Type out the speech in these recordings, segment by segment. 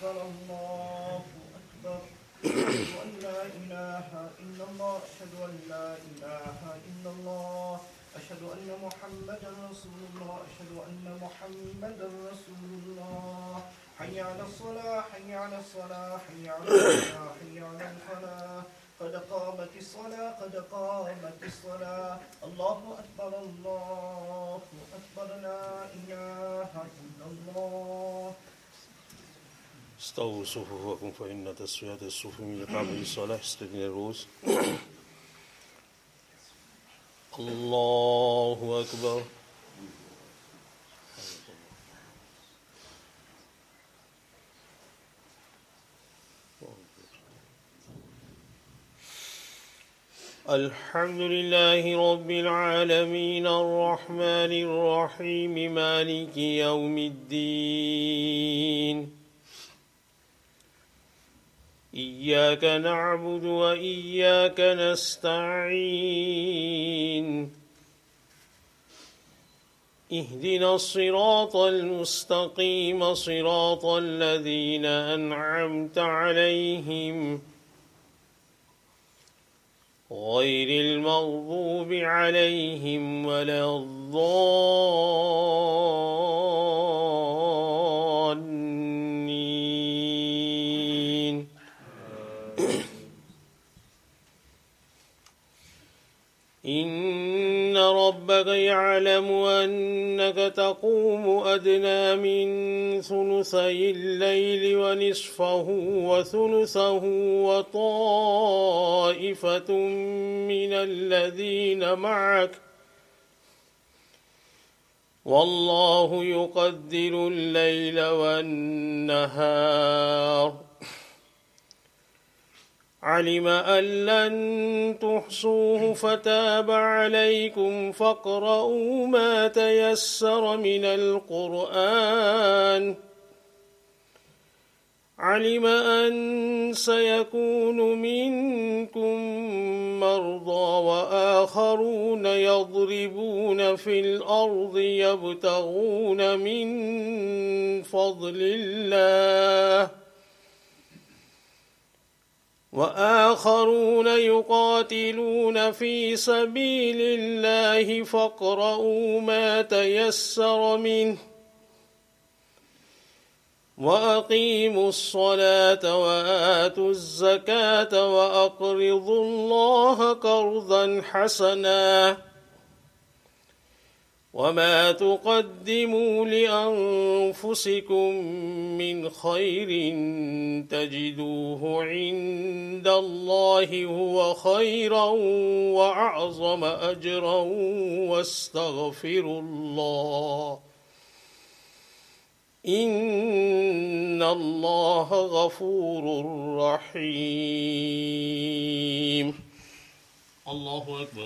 أكبر الله أكبر أشهد أن لا إله إلا الله أشهد أن لا إله إلا الله أشهد أن محمدا رسول الله أشهد أن محمدا رسول الله حي على الصلاة حي على الصلاة حي على الصلاة حي على الفلاح قد قامت الصلاة قد قامت الصلاة الله أكبر الله أكبر لا إله إلا الله. استووا صفوفكم فإن تسوية الصفوف من إقامة الصلاة استثناء الرؤوس. الله أكبر. الحمد لله رب العالمين الرحمن الرحيم مالك يوم الدين إياك نعبد وإياك نستعين اهدنا الصراط المستقيم صراط الذين أنعمت عليهم غير المغضوب عليهم ولا الضالين. إن ربك يعلم أنك تقوم أدنى من ثلثي الليل ونصفه وثلثه وطائفة من الذين معك والله يقدر الليل والنهار علم أن لن تحصوه فتاب عليكم فاقرؤوا ما تيسر من القرآن علم أن سيكون منكم مرضى وآخرون يضربون في الأرض يبتغون من فضل الله وآخرون يقاتلون في سبيل الله فاقرؤوا ما تيسر منه وأقيموا الصلاة وآتوا الزكاة وأقرضوا الله قرضا حسنا وما تقدموا لأنفسكم من خير تجدوه عند الله هو خيرا وأعظم أجرا واستغفروا الله إن الله غفور رحيم. الله أكبر.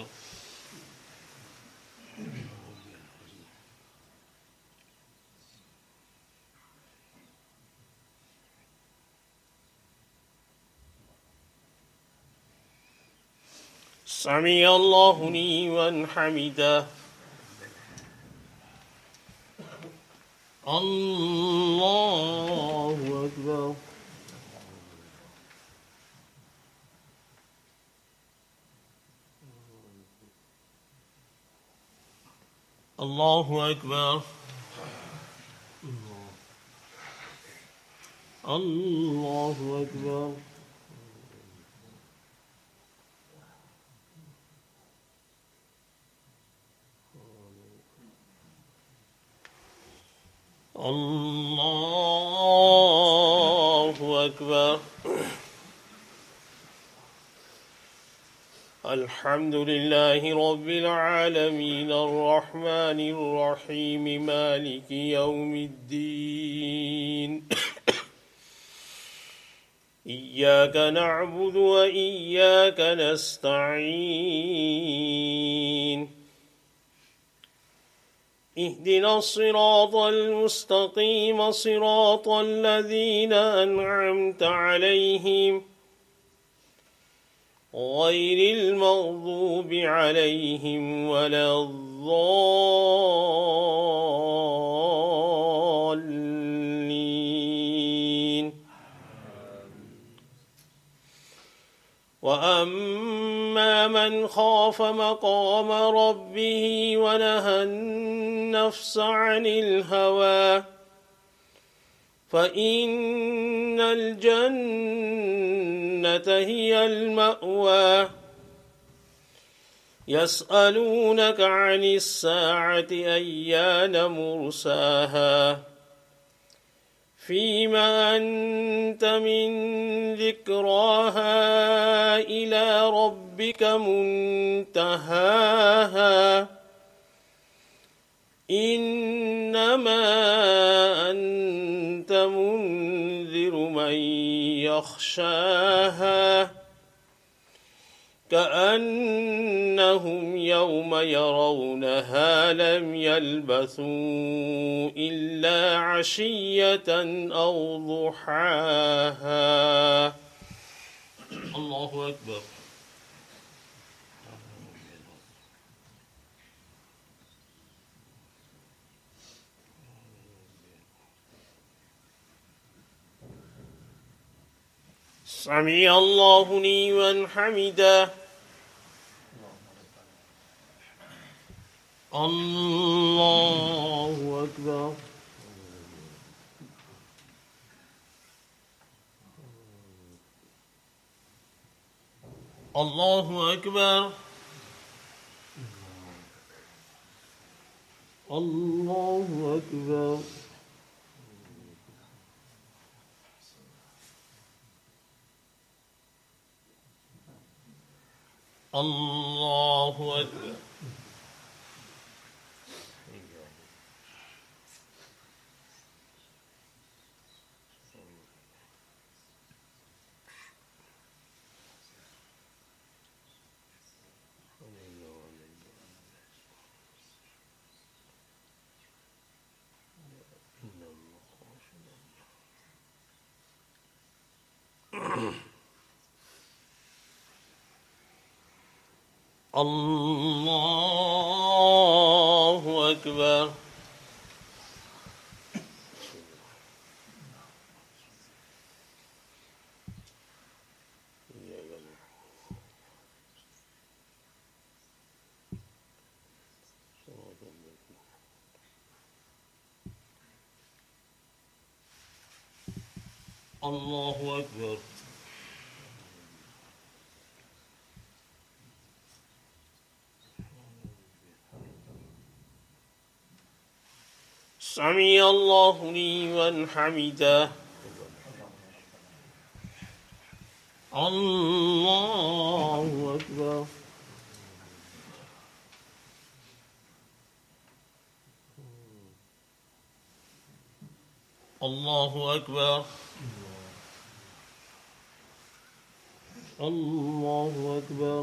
سمع الله لمن حمده. الله أكبر. الله أكبر. الله أكبر. الله أكبر. الحمد لله رب العالمين الرحمن الرحيم مالك يوم الدين إياك نعبد وإياك نستعين اهدنا الصراط المستقيم صراط الذين أنعمت عليهم غير المغضوب عليهم ولا الضالين. وأما من خاف مقام ربه ونهى النفس عن الهوى فإن الجنة هي المأوى يسألونك عن الساعة أيان مرساها فيما أنت من ذكراها إلى ربك منتهاها إنما أنت منذر من يخشاها كأنهم يوم يرونها لم يلبثوا إلا عشية أو ضحاها. الله أكبر. سمع الله لمن حمده. الله أكبر. الله أكبر. الله أكبر. الله أكبر. الله أكبر. الله أكبر. سمع الله لمن حمده. الله أكبر. الله أكبر. الله أكبر.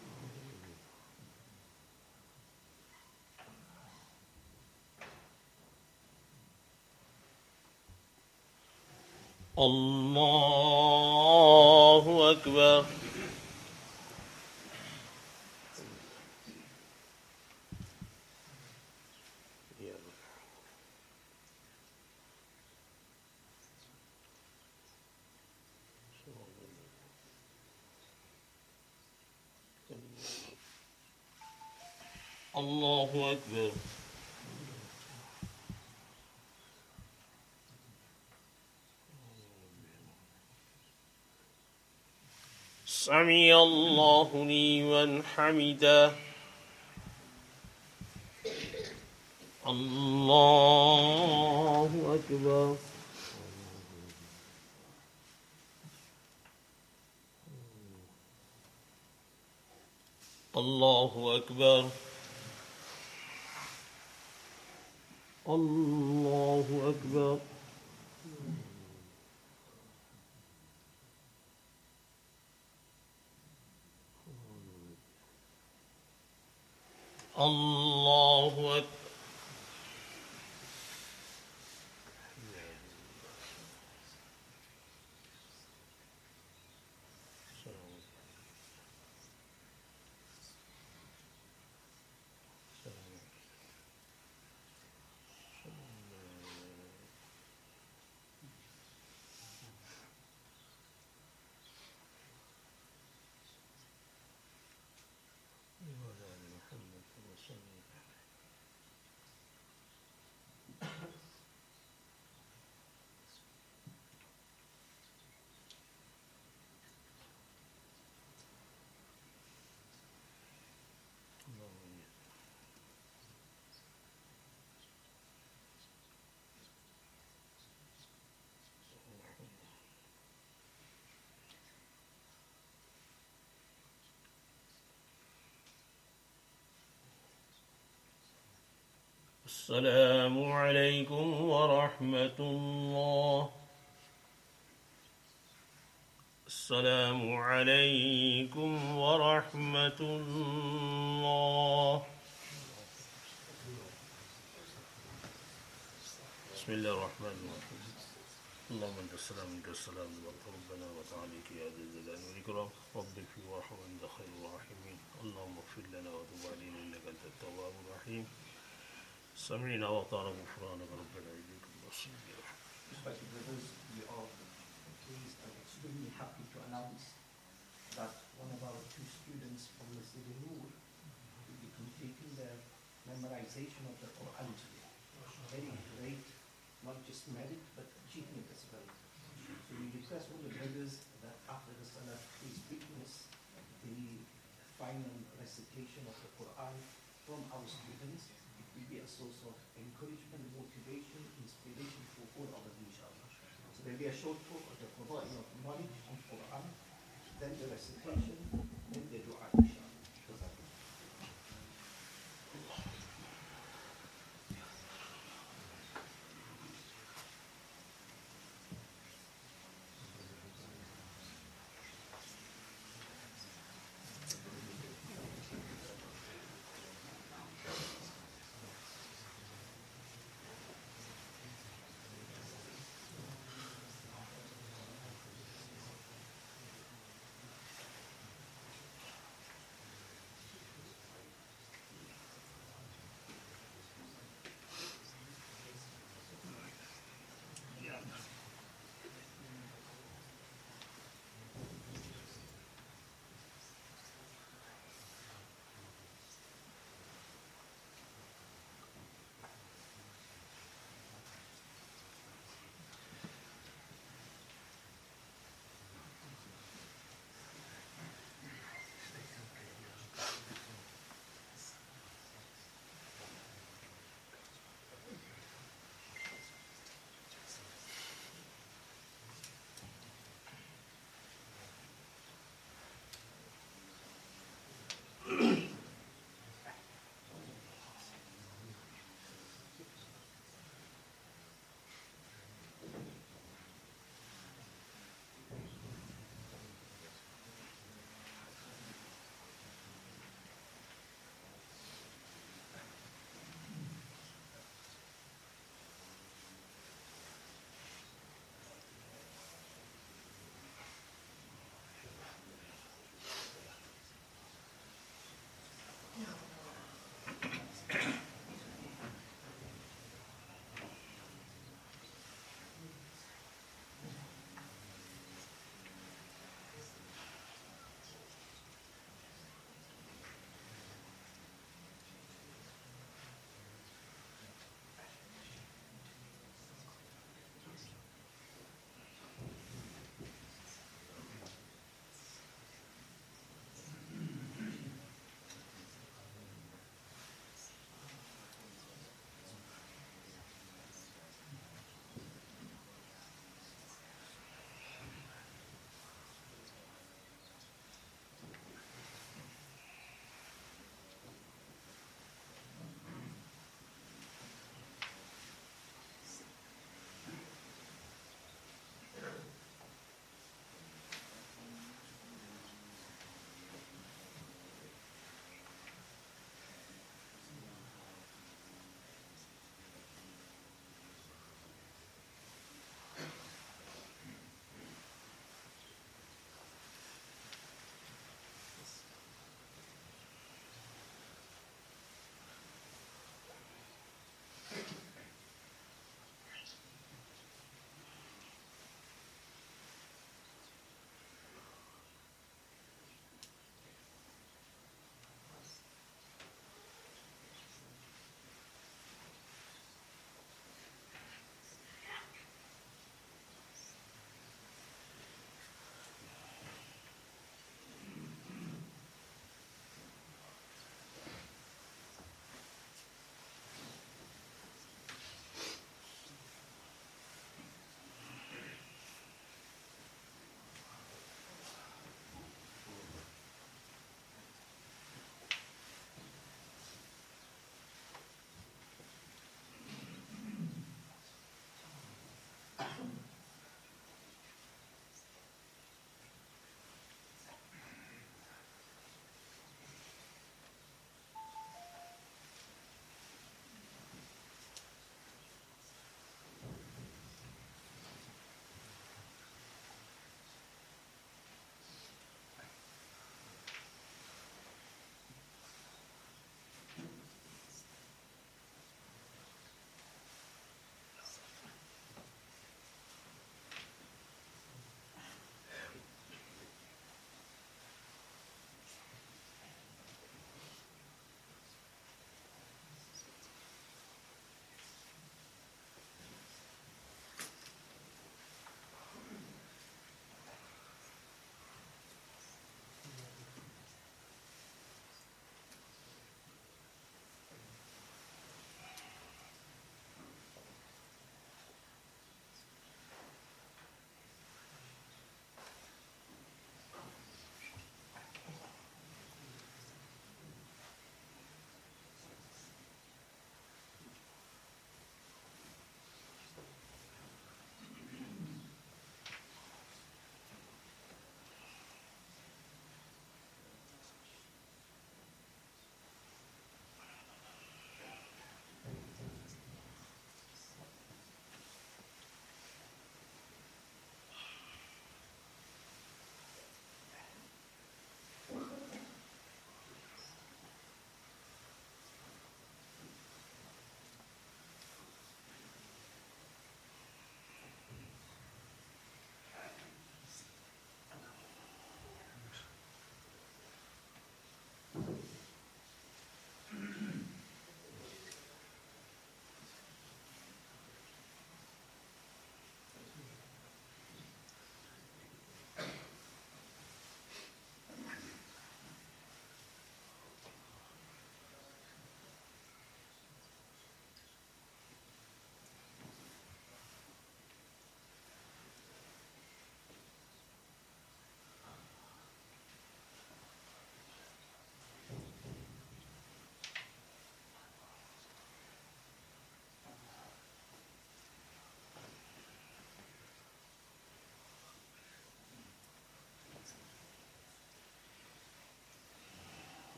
الله أكبر. الله أكبر. سمع الله لمن حمده. الله أكبر. الله أكبر. الله أكبر. الله أكبر. السلام عليكم ورحمة الله. السلام عليكم ورحمة الله. بسم الله الرحمن الرحيم. اللهم انت السلام منك السلام تبارك ربنا وتعاليك يا ذا الجلال والإكرام. رب اغفر وارحم وانت خير الراحمين. اللهم اغفر لنا وتب علينا انك انت التواب الرحيم. سمعنا وأطعنا غفرانك ربنا إليك المصير. Respected brothers, we are pleased and extremely happy to announce that one of our two students from the City Noor will be completing their memorization of the Quran today. Very great, not just merit, but achievement as well. So we request all the brothers that after the Salah, please witness the final recitation of the Quran from our students. It will be a source of encouragement, motivation, inspiration for all of us, inshallah. So there will be a short talk of the Qur'an of knowledge on Quran, then the recitation, then the dua, inshallah.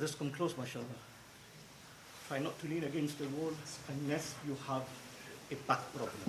Just come close, mashallah. Try not to lean against the wall unless you have a back problem.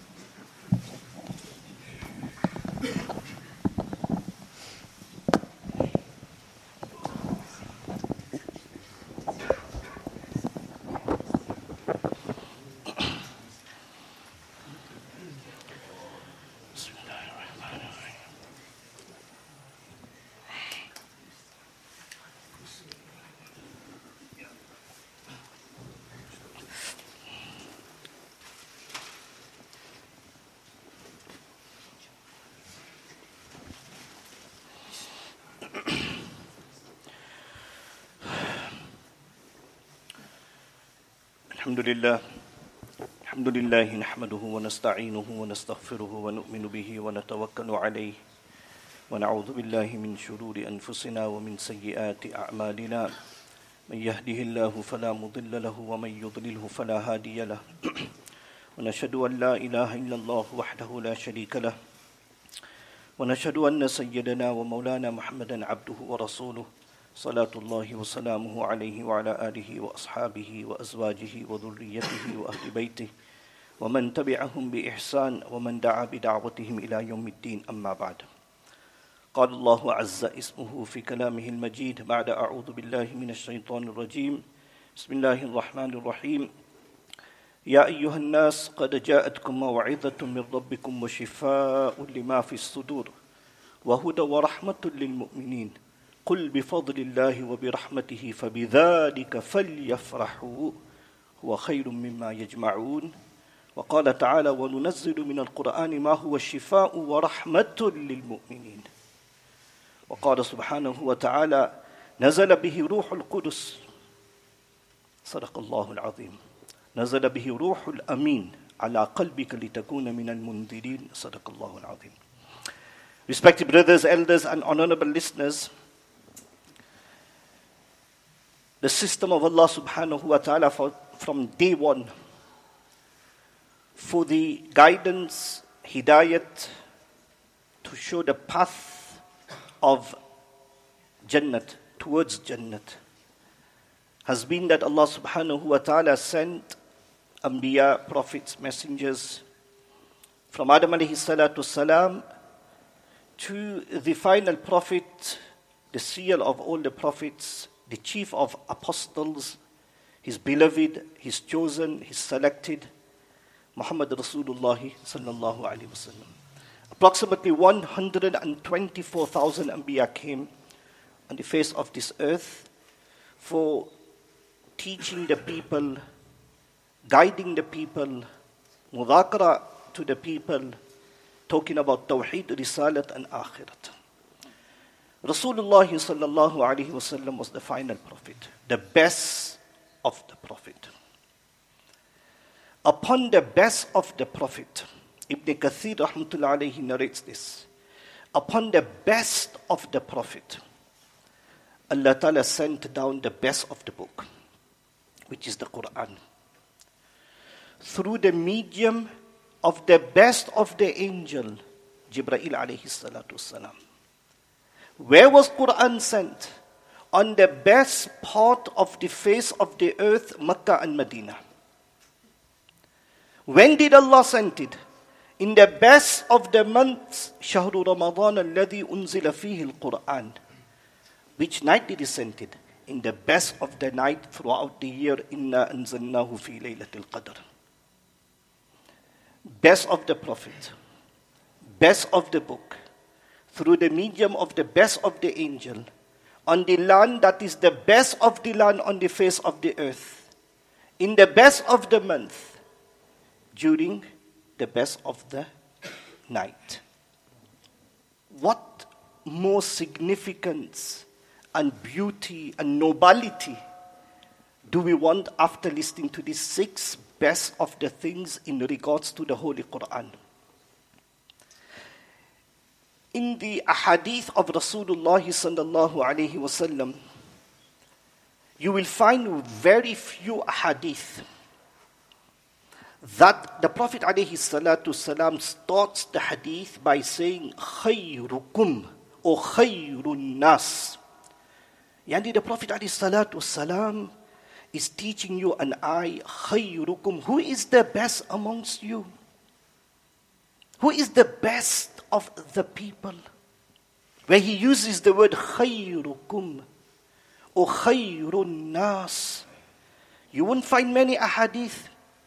الحمد لله نحمده ونستعينه ونستغفره ونؤمن به ونتوكل عليه ونعوذ بالله من شرور أنفسنا ومن سيئات أعمالنا من يهده الله فلا مضل له ومن يضلله فلا هادي له ونشهد أن لا إله إلا الله وحده لا شريك له ونشهد أن سيدنا ومولانا محمدا عبده ورسوله صلاة الله وسلامه عليه وعلى آله وأصحابه وأزواجه وذريته وأهل بيته ومن تبعهم بإحسان ومن دعا بدعوتهم إلى يوم الدين أما بعد. قال الله عز اسمه في كلامه المجيد بعد أعوذ بالله من الشيطان الرجيم بسم الله الرحمن الرحيم يا أيها الناس قد جاءتكم موعظة من ربكم وشفاء لما في الصدور وهدى ورحمة للمؤمنين قل بفضل الله وبرحمته فبذلك فليفرحوا هو خير مما يجمعون. وقال تعالى وننزل من القرآن ما هو شفاء ورحمة للمؤمنين. وقال سبحانه وتعالى نزل به روح القدس صدق الله العظيم نزل به روح الأمين على قلبك لتكون من المنذرين صدق الله العظيم. Respected brothers, elders and honorable listeners, the system of Allah subhanahu wa ta'ala from day one for the guidance, hidayat, to show the path of Jannat, towards Jannat, has been that Allah subhanahu wa ta'ala sent Anbiya, prophets, messengers, from Adam alayhi salatu salam to the final prophet, the seal of all the prophets, the chief of apostles, his beloved, his chosen, his selected, Muhammad Rasulullah sallallahu alaihi wasallam. Approximately 124,000 Anbiya came on the face of this earth for teaching the people, guiding the people, mudhakara to the people, talking about Tawheed, Risalat and Akhirat. Rasulullah sallallahu alaihi wasallam was the final prophet, the best of the prophet. Upon the best of the prophet, Ibn Kathir rahmatullah alayhi narrates this. Upon the best of the prophet, Allah Ta'ala sent down the best of the book, which is the Quran, through the medium of the best of the angel, Jibreel alayhi salatu salam. Where was Quran sent? On the best part of the face of the earth, Makkah and Medina. When did Allah send it? In the best of the months, Shahru Ramadan alladhi unzila fihi al-Quran. Which night did He send it? In the best of the night throughout the year, Inna anzalnahu fi laylatil qadr. Best of the Prophet, best of the book, through the medium of the best of the angel, on the land that is the best of the land on the face of the earth, in the best of the month, during the best of the night. What more significance and beauty and nobility do we want after listening to these 6 best of the things in regards to the Holy Quran? In the ahadith of Rasulullah sallallahu alaihi wasallam, you will find very few ahadith that the Prophet alayhi salatu salam starts the hadith by saying khayrukum or khayrun nas. Yani the Prophet ﷺ is teaching you and I, خَيْرُكُمْ, who is the best amongst you? Who is the best of the people? Where he uses the word خَيْرُكُمْ or خَيْرُ النَّاسِ. You won't find many ahadith.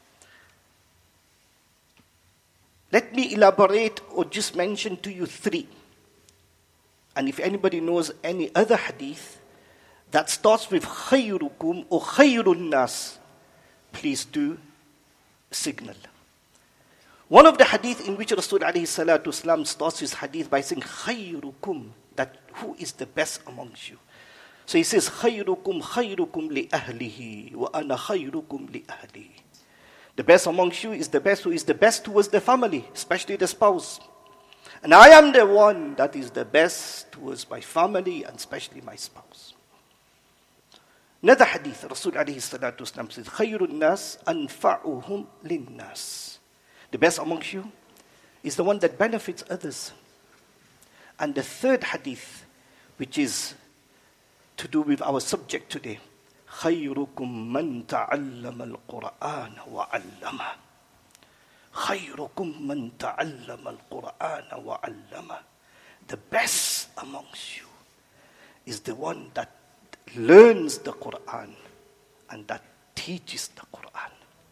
Let me elaborate or just mention to you 3. And if anybody knows any other hadith that starts with خَيْرُكُمْ or خَيْرُ النَّاسِ, please do signal. One of the hadith in which Rasul ﷺ starts his hadith by saying خَيْرُكُمْ, that who is the best amongst you. So he says خَيْرُكُمْ خَيْرُكُمْ لِأَهْلِهِ وَأَنَا خَيْرُكُمْ لِأَهْلِهِ. The best amongst you is the best who is the best towards the family, especially the spouse. And I am the one that is the best towards my family and especially my spouse. Another hadith, Rasul ﷺ says, خَيْرُ النَّاسِ أَنْفَعُهُمْ لِلنَّاسِ. The best amongst you is the one that benefits others. And the third hadith, which is to do with our subject today, خَيْرُكُمْ مَنْ تَعَلَّمَ الْقُرْآنَ وَعَلَّمَهُ. خَيْرُكُمْ مَنْ تَعَلَّمَ الْقُرْآنَ وَعَلَّمَهُ. The best amongst you is the one that learns the Qur'an and that teaches the Qur'an.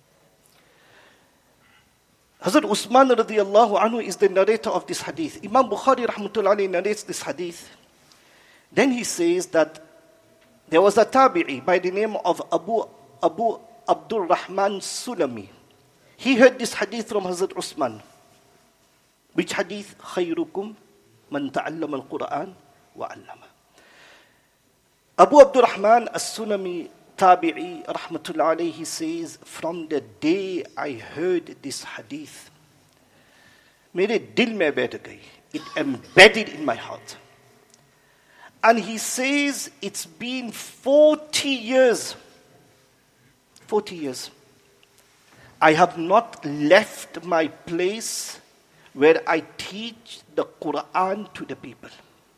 Hazrat Usman radiyallahu anhu is the narrator of this hadith. Imam Bukhari rahmatullahi alayhi narrates this hadith. Then he says that there was a tabi'i by the name of Abu Abdul Rahman Sulami. He heard this hadith from Hazrat Usman. Which hadith? خَيْرُكُمْ مَنْ تَعَلَّمَ الْقُرْآنَ وَعَلَّمَهُ. Abu Abdul Rahman As-Sulami Tabi'i rahmatullah alayhi says, from the day I heard this hadith, mere dil mein baith gayi, it embedded in my heart. And he says it's been 40 years. 40 years. I have not left my place where I teach the Quran to the people.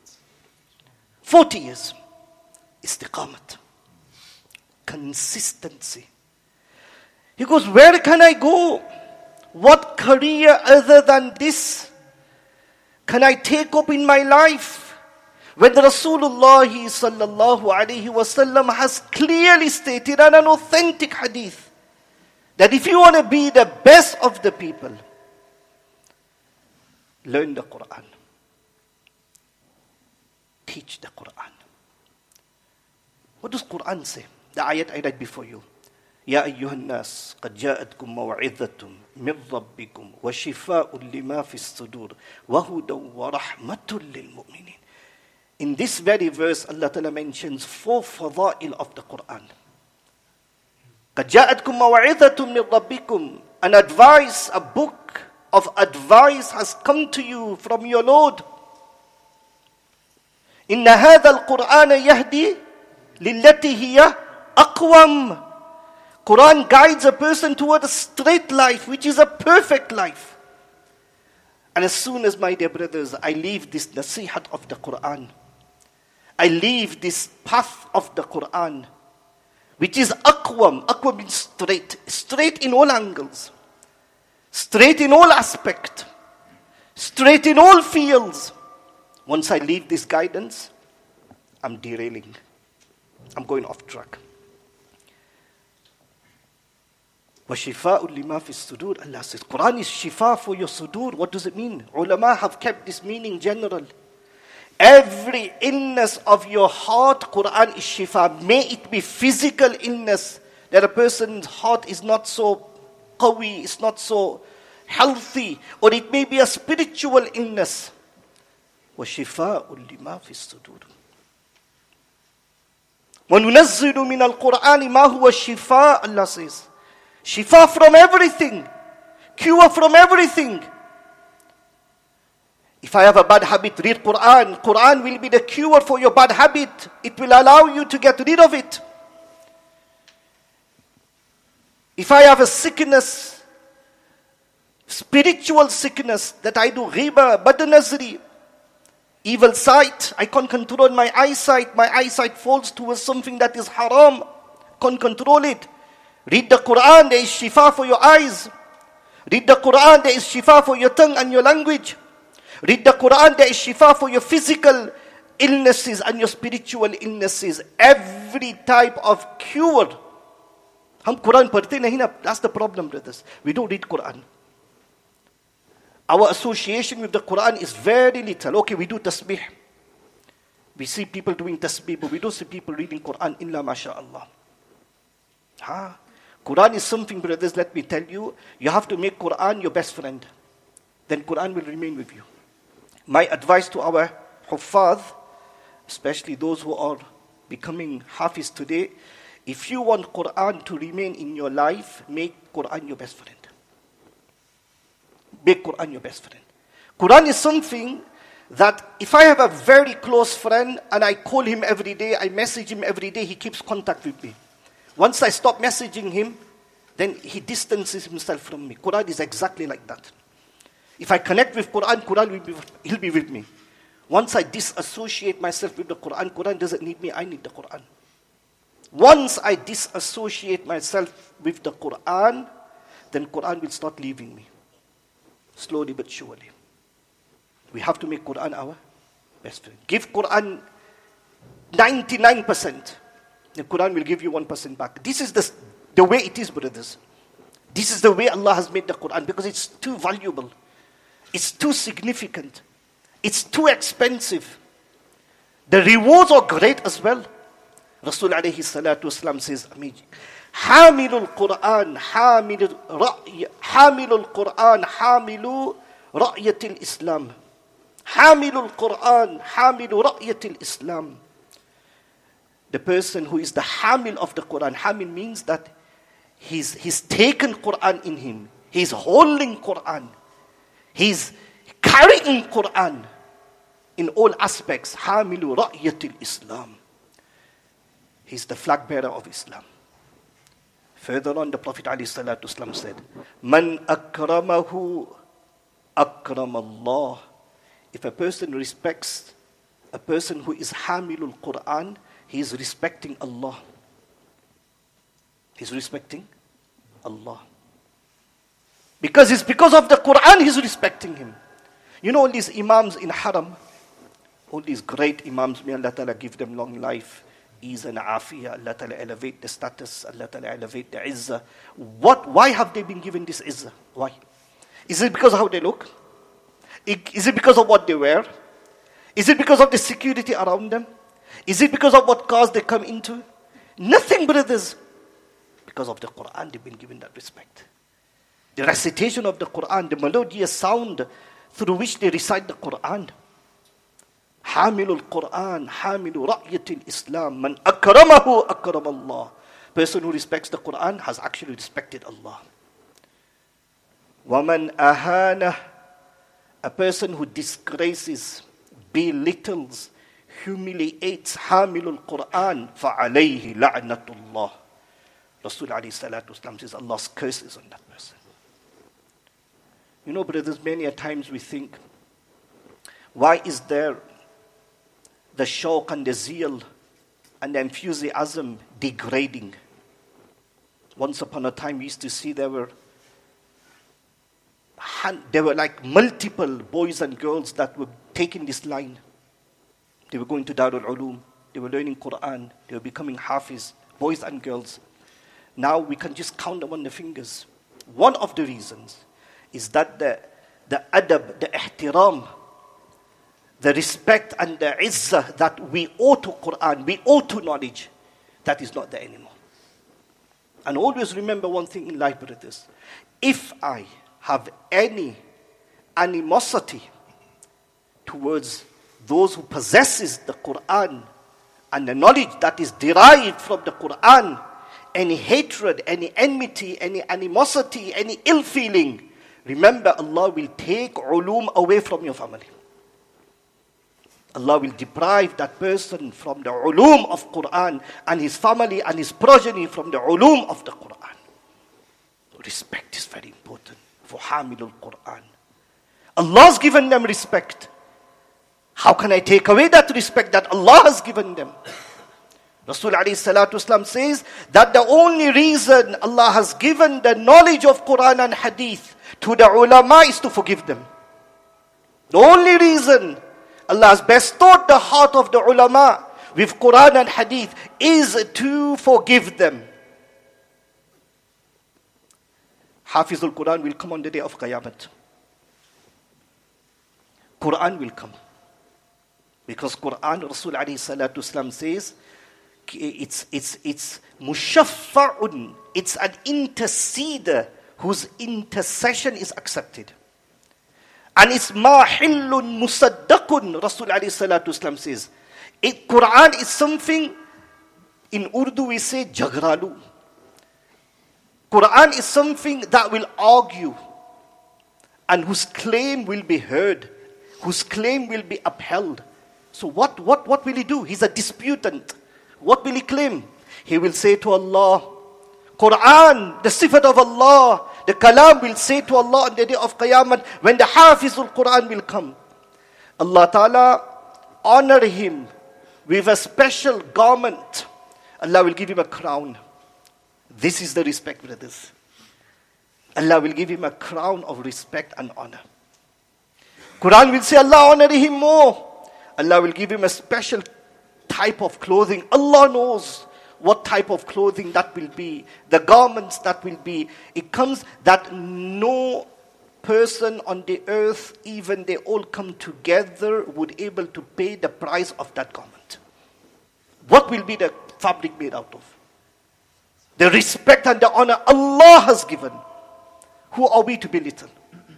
40 years. Istiqamat. Consistency. He goes, where can I go? What career other than this can I take up in my life? When Rasulullah sallallahu alaihi wasallam has clearly stated in an authentic hadith that if you want to be the best of the people, learn the Quran. Teach the Quran. What does Quran say? The ayat I read before you. يا أيها الناس قد جاءتكم موعظة من ربكم وشفاء لما في الصدور وهدى ورحمة للمؤمنين. In this very verse, Allah Ta'ala mentions 4 fada'il of the Quran. قد جاءتكم موعظة من ربكم. An advice, a book of advice has come to you from your Lord. إن هذا القرآن يهدي للتي هي أقوم. Quran guides a person toward a straight life, which is a perfect life. And as soon as, my dear brothers, I leave this nasihat of the Quran, I leave this path of the Quran, which is aqwam. Aqwam means straight. Straight in all angles. Straight in all aspects. Straight in all fields. Once I leave this guidance, I'm derailing. I'm going off track. وَشِفَاءٌ لِمَا فِي الصُّدُورِ. Allah says, Quran is shifa for your sudur. What does it mean? Ulama have kept this meaning general. Every illness of your heart, Quran is shifa. May it be physical illness, that a person's heart is not so qawi, it's not so healthy, or it may be a spiritual illness. وَشِفَاءٌ لِمَا فِي الصُّدُورِ. وَنُنَزِّلُ مِنَ الْقُرْآنِ مَا هُوَ الشِّفَاء. Allah says, shifa from everything, cure from everything. If I have a bad habit, read Quran. Quran will be the cure for your bad habit. It will allow you to get rid of it. If I have a sickness, spiritual sickness, that I do ghiba, bad nazri, Evil sight, I can't control my eyesight. My eyesight falls towards something that is haram. Can't control it. Read the Quran, there is shifa for your eyes. Read the Quran, there is shifa for your tongue and your language. Read the Quran, there is shifa for your physical illnesses and your spiritual illnesses. Every type of cure. Hum Quran padhte nahi na. That's the problem, brothers. We don't read Quran. Our association with the Quran is very little. Okay, we do tasbih. We see people doing tasbih, but we don't see people reading Quran illa masha'Allah. Quran is something, brothers, let me tell you. You have to make Quran your best friend. Then Quran will remain with you. My advice to our huffaz, especially those who are becoming hafiz today, if you want Quran to remain in your life, make Quran your best friend. Make Quran your best friend. Quran is something that if I have a very close friend and I call him every day, I message him every day, he keeps contact with me. Once I stop messaging him, then he distances himself from me. Quran is exactly like that. If I connect with Quran, he'll be with me. Once I disassociate myself with the Quran, Quran doesn't need me, I need the Quran. Once I disassociate myself with the Quran, then Quran will start leaving me. Slowly but surely. We have to make Quran our best friend. Give Quran 99%. The Quran will give you 1% back. This is the way it is, brothers. This is the way Allah has made the Quran, because it's too valuable. It's too significant. It's too expensive. The rewards are great as well. Rasul alayhi salatu wasalam says, حامل القرآن حامل القرآن حامل رأية الإسلام حامل القرآن حامل رأية الإسلام. The person who is the hamil of the Quran. Hamil means that he's taken Quran in him. He's holding Quran. He's carrying Quran in all aspects. حامل رأية الإسلام. He's the flag bearer of Islam. Further on, the Prophet ﷺ said, Man akramahu akram Allah. If a person respects a person who is hamilul Quran, he is respecting Allah. He's respecting Allah. Because it's because of the Quran he's respecting him. You know all these imams in Haram, all these great imams, may Allah Ta'ala give them long life, ease and afiyah, Allah Ta'ala elevate the status, Allah Ta'ala elevate the izzah. Why have they been given this izzah? Why? Is it because of how they look? Is it because of what they wear? Is it because of the security around them? Is it because of what cars they come into? Nothing, brothers. Because of the Quran, they've been given that respect. The recitation of the Quran, the melodious sound through which they recite the Quran. حامل القرآن حامل رأية الإسلام من أكرمه أكرم الله. Person who respects the Quran has actually respected Allah. ومن أهانه. A person who disgraces, belittles, humiliates حامل القرآن فعليه لعنة الله. Rasul alayhi salatu wasalam says Allah's curse is on that person. You know, brothers, many a times we think, why is there the shauq and the zeal and the enthusiasm degrading? Once upon a time we used to see there were like multiple boys and girls that were taking this line. They were going to Darul Ulum, they were learning Quran, they were becoming hafiz, boys and girls. Now we can just count them on the fingers. One of the reasons is that the adab, the ihtiram, the respect and the izzah that we owe to Quran, we owe to knowledge, that is not there anymore. And always remember one thing in life, brothers. If I have any animosity towards those who possesses the Quran and the knowledge that is derived from the Quran, any hatred, any enmity, any animosity, any ill feeling, remember Allah will take ulum away from your family. Allah will deprive that person from the ulum of Quran and his family and his progeny from the ulum of the Quran. Respect is very important for Hamilul Quran. Allah's given them respect. How can I take away that respect that Allah has given them? Rasul alayhi salatu wasalam says that the only reason Allah has given the knowledge of Quran and Hadith to the ulama is to forgive them. The only reason Allah has bestowed the heart of the ulama with Quran and Hadith is to forgive them. Hafizul Quran will come on the day of Qiyamah. Quran will come. Because Quran, Rasul alayhi salatu wasalam says, it's mushaffa'un. It's an interceder whose intercession is accepted. And it's mahillun musaddaqun, Rasul alayhi salatu wasalam says. Quran is something, in Urdu we say jagralu. Quran is something that will argue and whose claim will be heard, whose claim will be upheld. So what will he do? He's a disputant. What will he claim? He will say to Allah, Quran, the sifat of Allah, the kalam will say to Allah on the day of Qiyamah, when the Hafizul Quran will come. Allah Ta'ala honor him with a special garment. Allah will give him a crown. This is the respect, brothers. Allah will give him a crown of respect and honor. Quran will say Allah honor him more. Allah will give him a special type of clothing. Allah knows what type of clothing that will be, the garments that will be. It comes that no person on the earth, even they all come together, would able to pay the price of that garment. What will be the fabric made out of? The respect and the honor Allah has given. Who are we to belittle?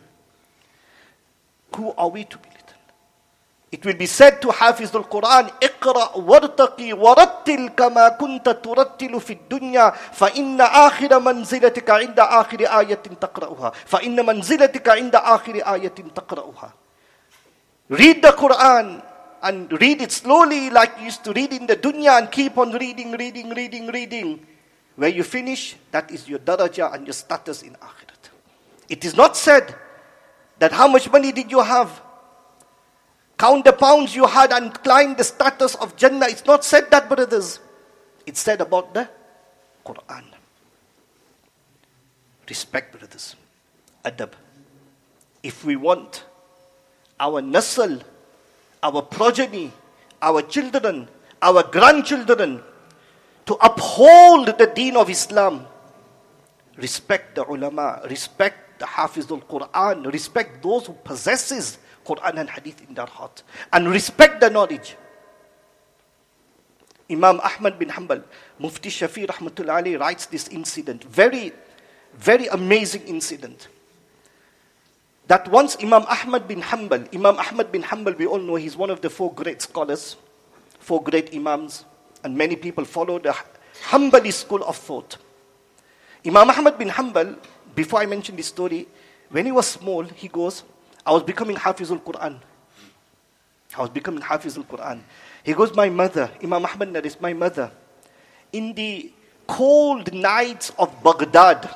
Who are we to belittle? It will be said to Hafizul Quran, اقرأ وارتقي ورتل كما كنت ترتل في الدنيا فإن آخر منزلتك عند آخر آية تقرأها فإن منزلتك عند آخر آية تقرأها. Read the Quran and read it slowly like you used to read in the dunya and keep on reading. Where you finish, that is your daraja and your status in Akhirat. It is not said that how much money did you have? Count the pounds you had and climb the status of Jannah. It's not said that, brothers. It's said about the Quran. Respect, brothers. Adab. If we want our nasl, our progeny, our children, our grandchildren to uphold the deen of Islam, respect the ulama, respect the Hafizul Quran, respect those who possesses Quran and Hadith in their heart, and respect the knowledge. Imam Ahmad bin Hanbal, Mufti Shafi Rahmatullah Ali, writes this incident, very, very amazing incident. That once Imam Ahmad bin Hanbal, we all know he's one of the four great scholars, four great imams, and many people follow the Hanbali school of thought. Imam Ahmad bin Hanbal, before I mention this story, when he was small, he goes, I was becoming Hafizul Quran. He goes, my mother, Imam Ahmad narrates, my mother, in the cold nights of Baghdad,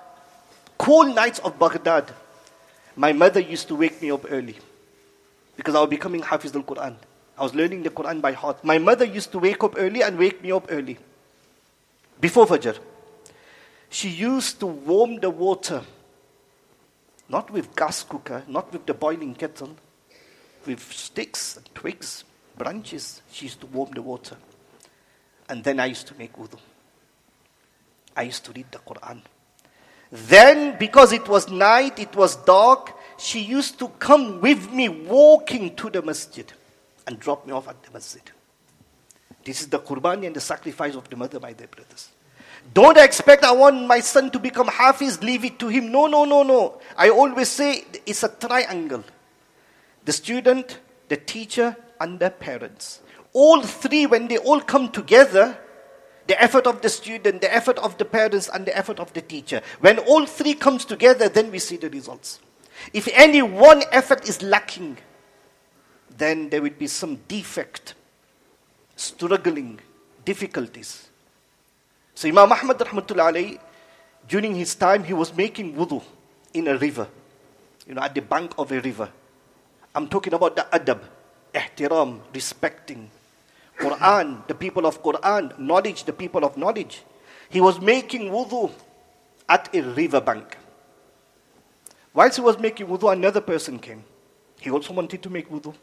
my mother used to wake me up early because I was becoming Hafizul Quran. I was learning the Quran by heart. My mother used to wake up early and wake me up early. Before Fajr. She used to warm the water. Not with gas cooker, not with the boiling kettle. With sticks and twigs, branches. She used to warm the water. And then I used to make wudu. I used to read the Quran. Then, because it was night, it was dark, she used to come with me walking to the masjid and drop me off at the masjid. This is the qurbani and the sacrifice of the mother, my dear brothers. Don't expect I want my son to become Hafiz, leave it to him. No. I always say it's a triangle. The student, the teacher, and the parents. All three, when they all come together, the effort of the student, the effort of the parents, and the effort of the teacher. When all three comes together, then we see the results. If any one effort is lacking, then there will be some defect, struggling, difficulties. So Imam Ahmad rahmatullah alayhi, during his time, he was making wudu in a river, at the bank of a river. I'm talking about the adab, ihtiram, respecting. Quran, the people of Quran, knowledge, the people of knowledge. He was making wudu at a riverbank. Whilst he was making wudu, another person came. He also wanted to make wudu.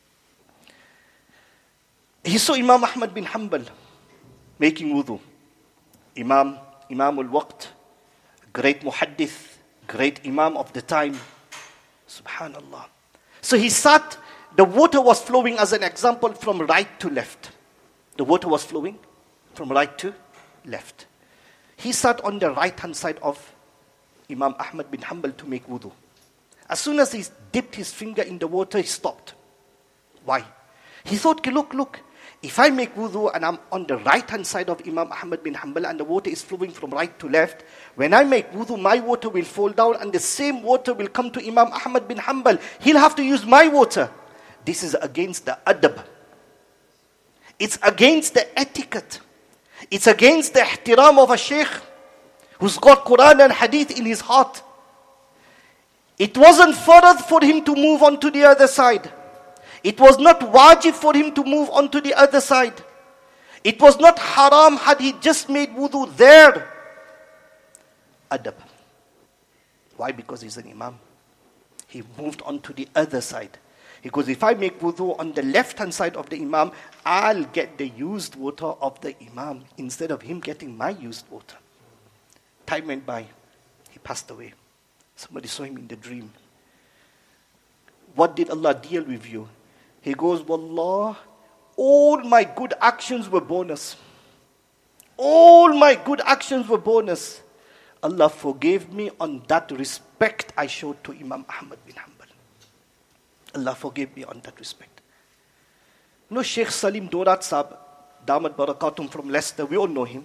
He saw Imam Ahmad bin Hanbal making wudu. Imam al-Waqt, great muhaddith, great imam of the time. Subhanallah. So he sat, the water was flowing, as an example, from right to left. The water was flowing from right to left. He sat on the right hand side of Imam Ahmad bin Hanbal to make wudu. As soon as he dipped his finger in the water, he stopped. Why? He thought, look, if I make wudu and I'm on the right hand side of Imam Ahmad bin Hanbal and the water is flowing from right to left, when I make wudu, my water will fall down and the same water will come to Imam Ahmad bin Hanbal. He'll have to use my water. This is against the adab. It's against the etiquette. It's against the ihtiram of a sheikh who's got Quran and Hadith in his heart. It wasn't farad for him to move on to the other side. It was not wajib for him to move on to the other side. It was not haram had he just made wudu there. Adab. Why? Because he's an imam. He moved on to the other side. Because if I make wudu on the left-hand side of the imam, I'll get the used water of the imam instead of him getting my used water. Time went by. He passed away. Somebody saw him in the dream. What did Allah deal with you? He goes, Wallah, all my good actions were bonus. All my good actions were bonus. Allah forgave me on that respect I showed to Imam Ahmad bin Hanbal. Allah forgave me on that respect. You know Sheikh Salim Dorat Sahab, Damat Barakatum from Leicester, we all know him.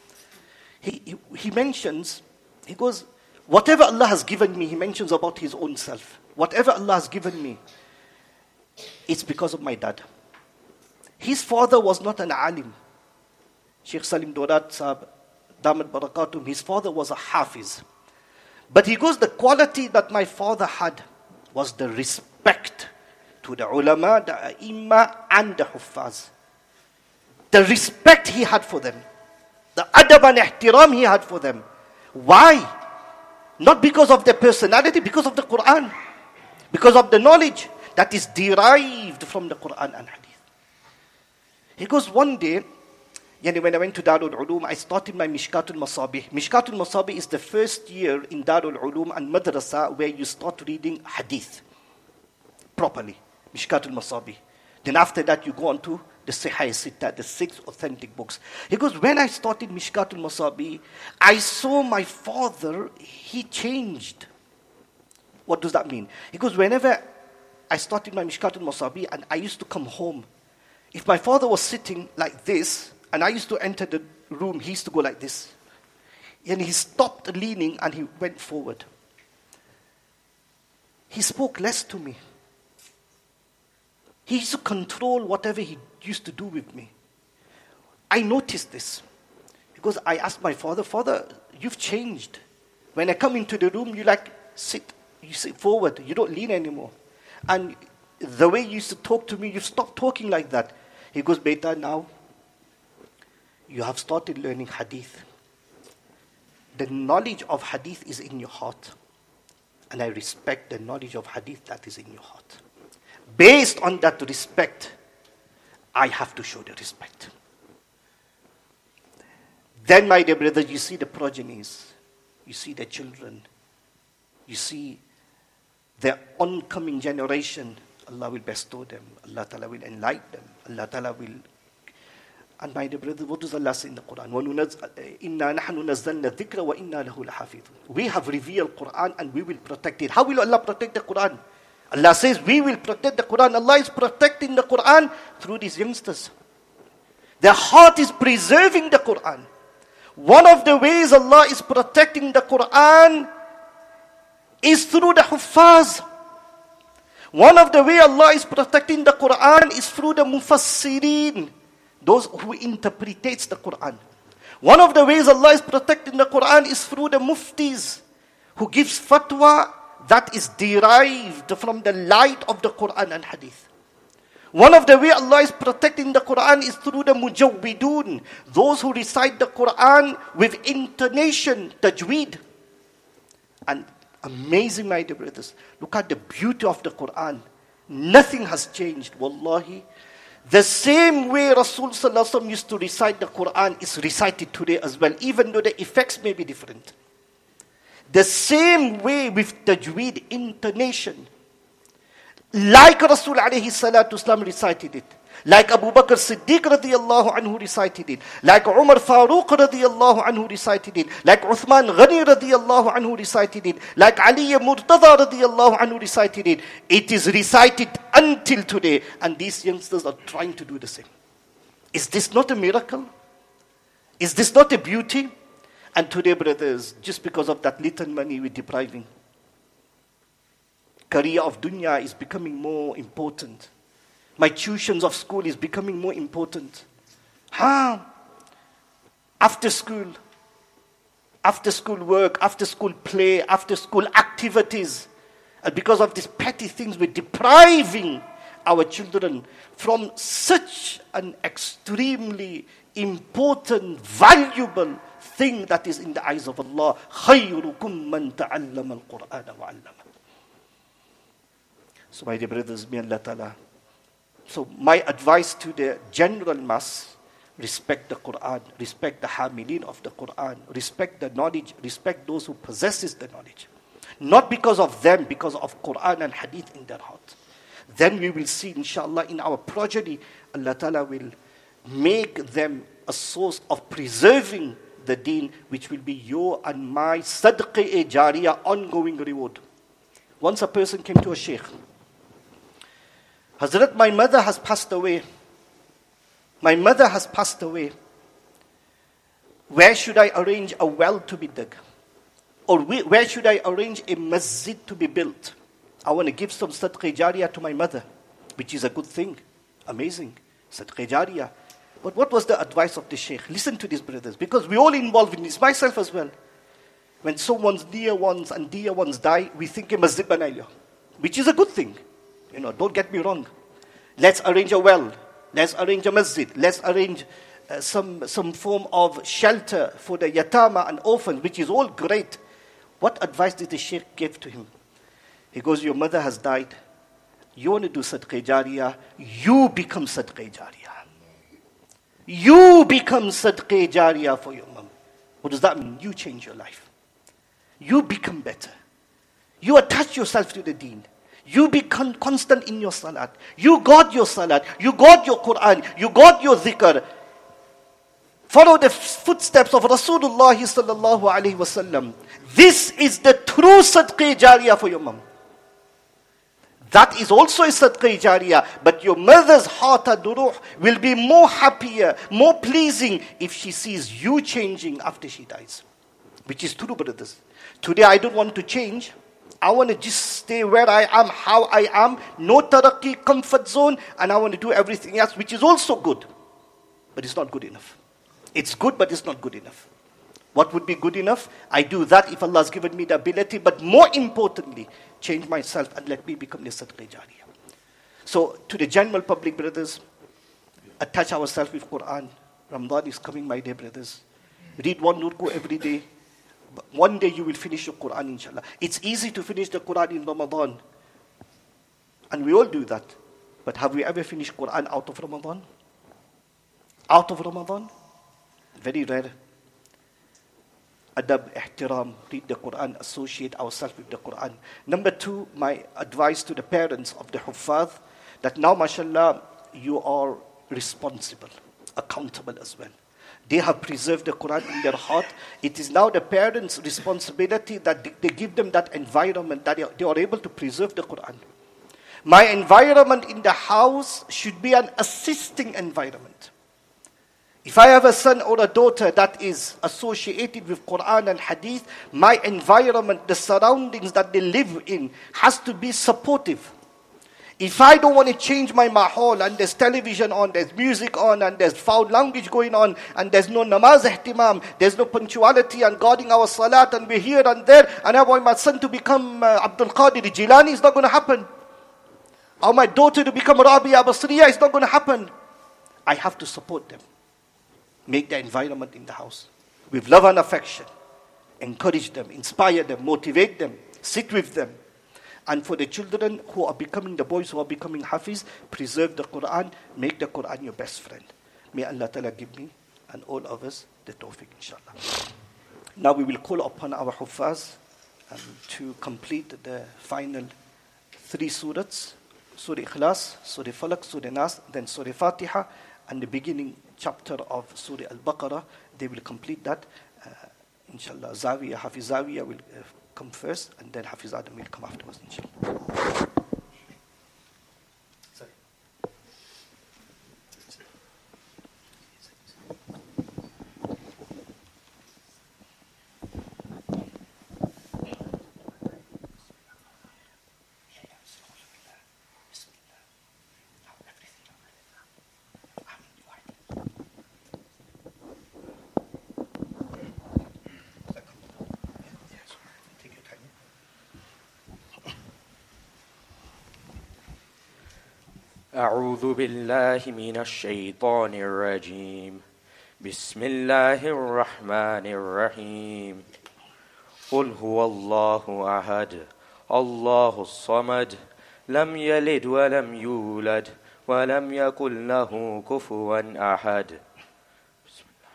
He mentions, he goes, whatever Allah has given me, he mentions about his own self. Whatever Allah has given me, it's because of my dad. His father was not an alim. Sheikh Salim Dorat Sahab, Damat Barakatum, his father was a hafiz. But he goes, the quality that my father had was the respect to the ulama, the a'imma, and the huffaz. The respect he had for them. The adab and ihtiram he had for them. Why? Not because of their personality, because of the Quran. Because of the knowledge that is derived from the Quran and Hadith. He goes, one day, when I went to Darul Ulum, I started my Mishkatul Masabih. Mishkatul Masabih is the first year in Darul Ulum and Madrasa where you start reading Hadith properly. Mishkatul Masabih. Then after that you go on to the Sahih Sittah, the 6 authentic books. He goes, when I started Mishkatul Masabih, I saw my father, he changed. What does that mean? He goes, whenever I started my Mishkatul Masabih and I used to come home, if my father was sitting like this, and I used to enter the room, he used to go like this. And he stopped leaning and he went forward. He spoke less to me. He used to control whatever he used to do with me. I noticed this because I asked my father, Father, you've changed. When I come into the room, you sit forward, you don't lean anymore. And the way you used to talk to me, you've stopped talking like that. He goes, Beta, now you have started learning hadith. The knowledge of hadith is in your heart. And I respect the knowledge of hadith that is in your heart. Based on that respect, I have to show the respect. Then, my dear brothers, you see the progenies. You see the children. You see the oncoming generation. Allah will bestow them. Allah Ta'ala will enlighten them. Allah Ta'ala will... And my dear brother, what does Allah say in the Quran? إِنَّا نَحْنُ نَزَّلْنَا الذِّكْرَ وَإِنَّا لَهُ لَحَافِظُونَ. We have revealed Quran and we will protect it. How will Allah protect the Quran? Allah says we will protect the Quran. Allah is protecting the Quran through these youngsters. Their heart is preserving the Quran. One of the ways Allah is protecting the Quran is through the huffaz. One of the ways Allah is protecting the Quran is through the mufassirin, those who interpretates the Quran. One of the ways Allah is protecting the Quran is through the muftis, who gives fatwa that is derived from the light of the Quran and Hadith. One of the way Allah is protecting the Quran is through the mujawwidun, those who recite the Quran with intonation, tajweed. And amazing, my dear brothers, look at the beauty of the Quran. Nothing has changed, wallahi. The same way Rasul Sallallahu Alaihi Wasallam used to recite the Quran is recited today as well, even though the effects may be different. The same way with tajweed, intonation. Like Rasul alayhi salatu wasalam recited it. Like Abu Bakr Siddiq radiyallahu anhu recited it. Like Umar Farooq radiyallahu anhu recited it. Like Uthman Ghani radiyallahu anhu recited it. Like Ali Murtada radiyallahu anhu recited it. It is recited until today. And these youngsters are trying to do the same. Is this not a miracle? Is this not a beauty? And today, brothers, just because of that little money we're depriving. Career of dunya is becoming more important. My tuitions of school is becoming more important. After school work, after school play, after school activities. And because of these petty things, we're depriving our children from such an extremely important, valuable thing that is in the eyes of Allah. خَيْرُكُمْ مَنْ تَعَلَّمَ الْقُرْآنَ وَعَلَّمَ. So my dear brothers, may Allah Ta'ala. So my advice to the general mass, respect the Quran, respect the hamilin of the Quran, respect the knowledge, respect those who possesses the knowledge. Not because of them, because of Quran and Hadith in their heart. Then we will see, inshallah, in our progeny, Allah Ta'ala will make them a source of preserving the deen, which will be your and my sadqa-e jariyah, ongoing reward. Once a person came to a sheikh. Hazrat, my mother has passed away. My mother has passed away. Where should I arrange a well to be dug? Or where should I arrange a masjid to be built? I want to give some sadqa jariyah to my mother, which is a good thing. Amazing. Sadqa jariyah. But what was the advice of the sheikh? Listen to this, brothers, because we're all involved in this, myself as well. When someone's dear ones die, we think a masjid banaya, which is a good thing. Don't get me wrong. Let's arrange a well. Let's arrange a masjid. Let's arrange some form of shelter for the yatama and orphans, which is all great. What advice did the sheikh give to him? He goes, your mother has died. You want to do sadqa jariyah. You become sadqa jariyah. You become sadqa jariyah for your mom. What does that mean? You change your life. You become better. You attach yourself to the deen. You become constant in your salat. You got your salat. You got your Quran. You got your dhikr. Follow the footsteps of Rasulullah sallallahu alaihi wasallam. This is the true sadqa jariyah for your mom. That is also a sadqa jariyah. But your mother's heart and ruh will be more happier, more pleasing if she sees you changing after she dies. Which is true, brothers. Today I don't want to change. I want to just stay where I am, how I am. No taraqi, comfort zone. And I want to do everything else, which is also good. But it's not good enough. It's good, but it's not good enough. What would be good enough? I do that if Allah has given me the ability. But more importantly, change myself and let me become the sadqa jariyah. So to the general public, brothers, attach ourselves with Quran. Ramadan is coming, my dear brothers. Read one nurku every day. One day you will finish your Quran, inshallah. It's easy to finish the Quran in Ramadan. And we all do that. But have we ever finished Quran out of Ramadan? Out of Ramadan? Very rare. Adab, ihtiram, read the Quran, associate ourselves with the Quran. Number 2, my advice to the parents of the Huffaz, that now, mashallah, you are responsible, accountable as well. They have preserved the Quran in their heart. It is now the parents' responsibility that they give them that environment, that they are able to preserve the Quran. My environment in the house should be an assisting environment. If I have a son or a daughter that is associated with Quran and Hadith, my environment, the surroundings that they live in, has to be supportive. If I don't want to change my mahal and there's television on, there's music on, and there's foul language going on, and there's no namaz ihtimam, there's no punctuality and guarding our salat, and we're here and there, and I want my son to become Abdul Qadir Jilani, it's not going to happen. or my daughter to become Rabia Basriya, it's not going to happen. I have to support them. Make the environment in the house with love and affection. Encourage them, inspire them, motivate them, sit with them. And for the children who are becoming, the boys who are becoming Hafiz, preserve the Quran, make the Quran your best friend. May Allah Ta'ala give me and all of us the tawfiq, inshallah. Now we will call upon our Huffaz to complete the final 3 surahs, Surah Ikhlas, Surah Falaq, Surah Nas, then Surah Fatiha, and the beginning chapter of Surah Al-Baqarah. They will complete that. Inshallah, Zawiya, Hafiz Zawiya will come first, and then Hafiz Adam will come afterwards, inshallah. أعوذ بالله من الشيطان الرجيم بسم الله الرحمن الرحيم قل هو الله أحد الله الصمد لم يلد ولم يولد ولم يكن له كفوا أحد بسم الله.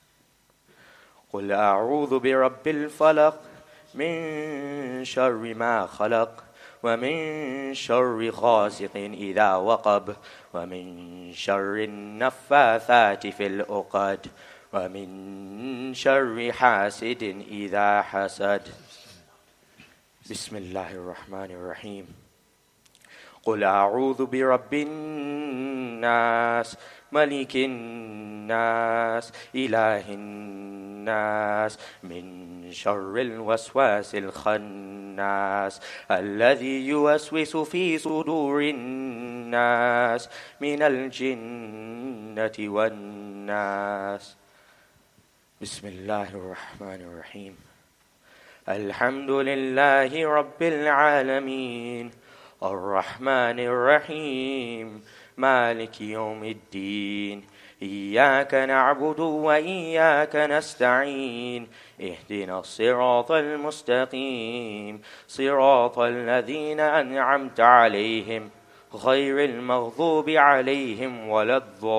قل أعوذ برب الفلق من شر ما خلق ومن شر غاسق إذا وقب ومن شر النفاثات في العقد ومن شر حاسد إذا حسد بسم الله الرحمن الرحيم قل أعوذ برب الناس ملك الناس إله الناس من شر الوسواس الخناس الذي يوسوس في صدور الناس من الجنة والناس بسم الله الرحمن الرحيم الحمد لله رب العالمين الرحمن الرحيم مالك يوم الدين إياك نعبد وإياك نستعين اهدنا الصراط المستقيم صراط الذين أنعمت عليهم غير المغضوب عليهم ولا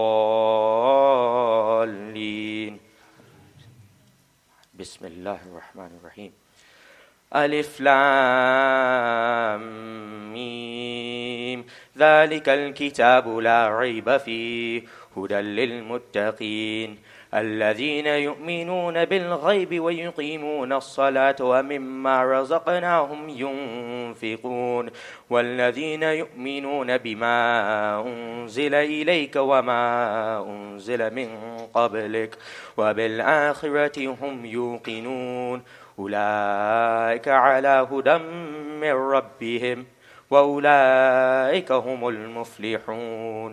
الضالين بسم الله الرحمن الرحيم ألف لام ميم ذلك الكتاب لا ريب فيه هدى للمتقين الذين يؤمنون بالغيب ويقيمون الصلاة ومما رزقناهم ينفقون والذين يؤمنون بما أنزل إليك وما أنزل من قبلك وبالآخرة هم يوقنون أولئك على هدى من ربهم وأولئك هم المفلحون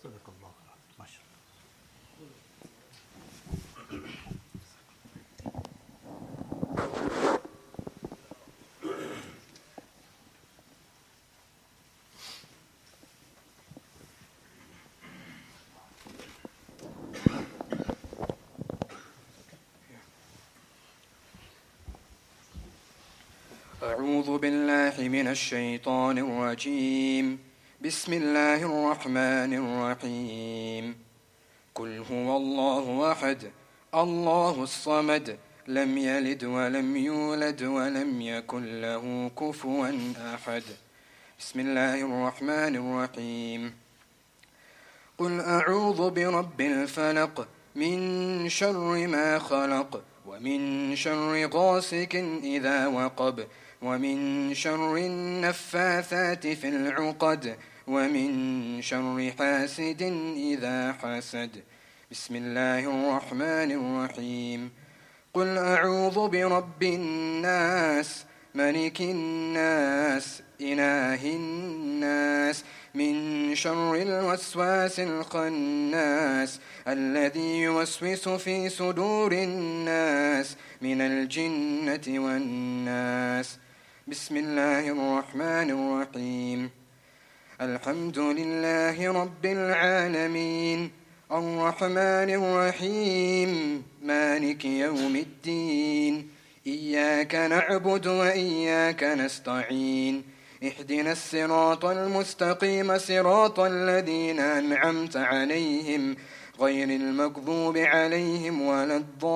أعوذ بالله من الشيطان الرجيم بسم الله الرحمن الرحيم قل هو الله أحد الله الصمد لم يلد ولم يولد ولم يكن له كفوا أحد بسم الله الرحمن الرحيم قل أعوذ برب الفلق من شر ما خلق ومن شر غاسق إذا وقب ومن شر النفاثات في العقد ومن شر حاسد إذا حسد بسم الله الرحمن الرحيم قل أعوذ برب الناس ملك الناس إله الناس من شر الوسواس الخناس الذي يوسوس في صدور الناس من الجنة والناس بسم الله الرحمن الرحيم الحمد لله رب العالمين الرحمن الرحيم مالك يوم الدين إياك نعبد وإياك نستعين اهدنا الصراط المستقيم صراط الذين أنعمت عليهم غير المغضوب عليهم ولا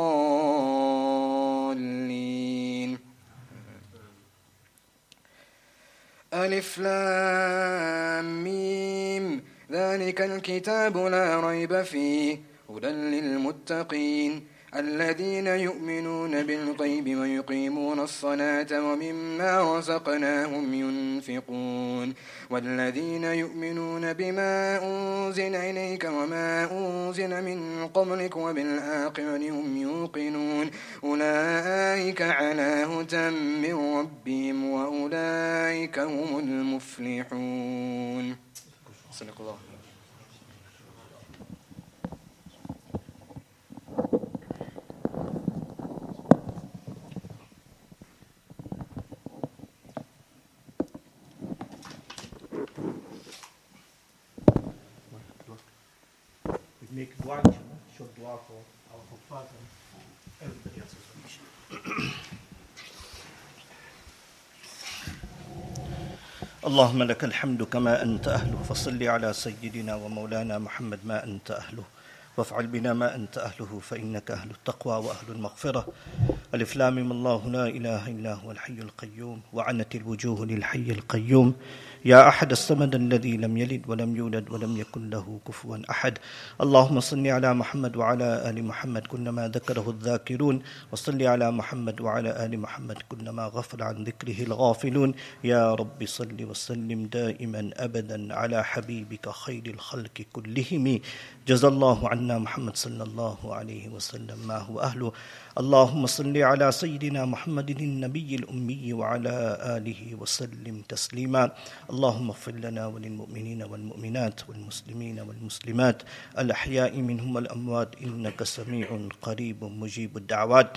الضالين. ألف لام ميم ذلك الكتاب لا ريب فيه هدى للمتقين الذين يؤمنون بالغيب ويقيمون الصلاة ومما رزقناهم ينفقون والذين يؤمنون بما أنزل إليك وما أنزل من قبلك وبالآخرة هم يوقنون أولئك على هدى من ربهم وأولئك هم المفلحون. صدق الله. Make dua, short dua for our Prophet and everybody else as well. اللهم لك الحمد كما أنت أهله فصل على سيدنا ومولانا محمد ما أنت أهله وافعل بنا ما أنت أهله فإنك أهل التقوى وأهل المغفرة. ألف لام ميم الله لا إله إلا هو الحي القيوم وعنت الوجوه للحي القيوم يا أحد الصمد الذي لم يلد ولم يولد ولم يكن له كفوا أحد. اللهم صل على محمد وعلى آل محمد كلما ذكره الذاكرون وصل على محمد وعلى آل محمد كلما غفل عن ذكره الغافلون. يا رب صل وسلم دائما أبدا على حبيبك خير الخلق كلهم جزى الله عنا محمد صلى الله عليه وسلم ما هو أهله. اللهم صل على سيدنا محمد النبي الأمي وعلى آله وسلم تسليما. اللهم اغفر لنا وللمؤمنين والمؤمنات والمسلمين والمسلمات الأحياء منهم والأموات إنك سميع قريب مجيب الدعوات.